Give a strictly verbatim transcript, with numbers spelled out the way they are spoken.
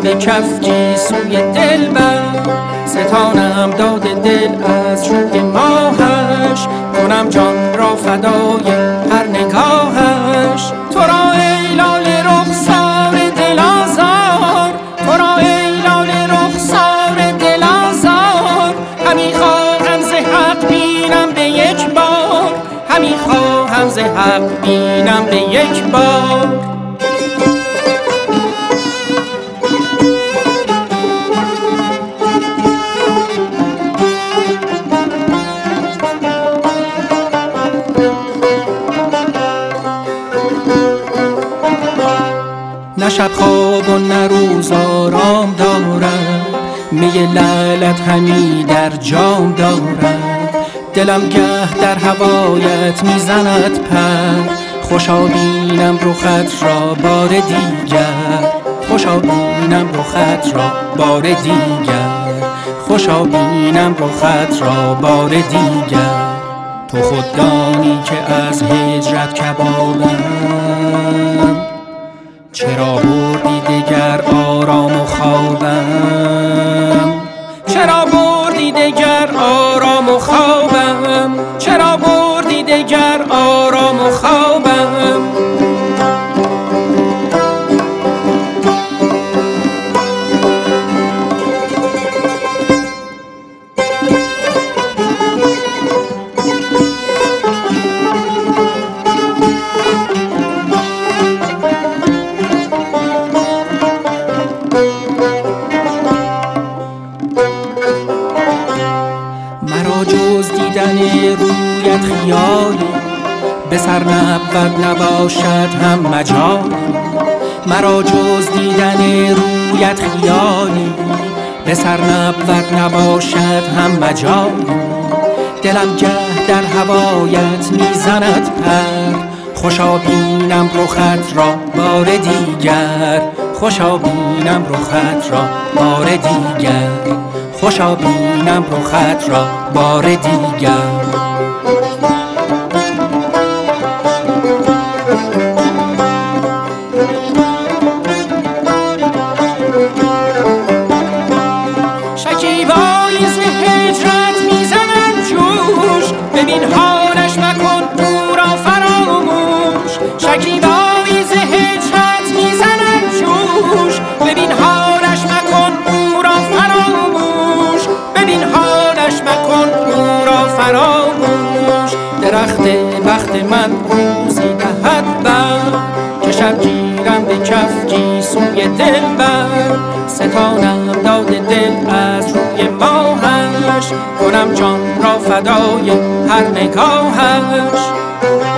به کفکی سوی دلبر، ستانم داد دل از روی ماهش، کنم جان را فدای هر نگاهش. تو را ای لاله رخسار دل آزار، تو را ای لاله رخسار دل آزار، همی خواهم ز حق بینم به یک بار، همی خواهم ز حق بینم به یک بار. نه شب خواب و نه روز آرام دارم، می لعلت همی در جام دارم. دلم گه در هوایت میزند پر، خوشا بینم رخت را بار دیگر، خوشا بینم رخت را بار دیگر، خوشا بینم رخت را بار دیگر. تو خود دانی که از هجرت کبابم، چرا بردی دگر آرام و خوابم، چرا بردی دگر آرام و خوابم، چرا بردی دگر آرام و خوابم. مرا جز دیدن رویت خیالی، به سر نبود نباشد هم مجالی. مرا جز دیدن رویت خیالی، به سر نبود نباشد هم مجالی. دلم گه در هوایت میزند پر، خوشا بینم رخت را بار دیگر، خوشا بینم رخت را بار دیگر، خوشا بینم رخت را بار دیگر. شکیبایی ز هجرت میزند جوش، ببین حالش مکن او را فراموش. شکیبایی ز هجرت میزند جوش، ببین حالش مکن او را فراموش، ببین حالش مکن او را فراموش. درخت بخت من روزی دهد بر، که شب گیرم به کفکی سوی دلبر، ستانم داد دل از روی ماهش، کنم جان را فدای هر نگاهش.